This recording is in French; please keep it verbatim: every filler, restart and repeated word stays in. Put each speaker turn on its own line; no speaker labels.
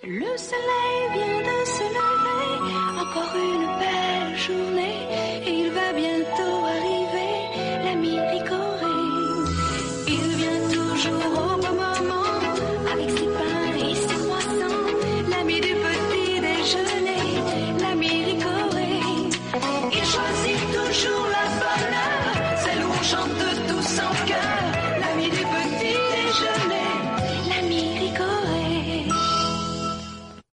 Le soleil vient de se lever, encore une belle journée, et il va bientôt arriver, l'ami Ricoré. Il vient toujours au bon moment, avec ses pains et ses croissants, l'ami du petit déjeuner, l'ami Ricoré. Il choisit toujours la bonne heure, celle où on chante tous en chœur.